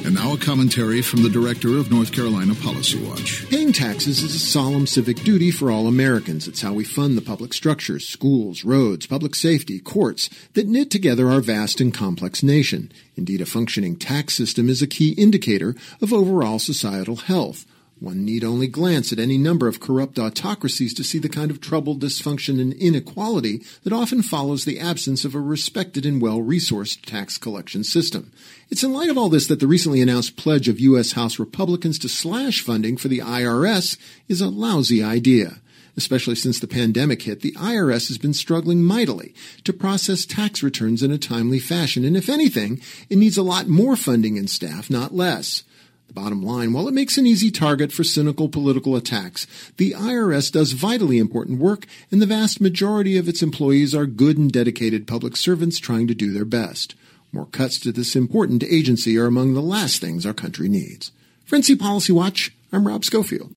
And now a commentary from the director of North Carolina Policy Watch. Paying taxes is a solemn civic duty for all Americans. It's how we fund the public structures, schools, roads, public safety, courts, that knit together our vast and complex nation. Indeed, a functioning tax system is a key indicator of overall societal health. One need only glance at any number of corrupt autocracies to see the kind of trouble, dysfunction, and inequality that often follows the absence of a respected and well-resourced tax collection system. It's in light of all this that the recently announced pledge of U.S. House Republicans to slash funding for the IRS is a lousy idea. Especially since the pandemic hit, the IRS has been struggling mightily to process tax returns in a timely fashion, and if anything, it needs a lot more funding and staff, not less. The bottom line, while it makes an easy target for cynical political attacks, the IRS does vitally important work, and the vast majority of its employees are good and dedicated public servants trying to do their best. More cuts to this important agency are among the last things our country needs. For NC Policy Watch, I'm Rob Schofield.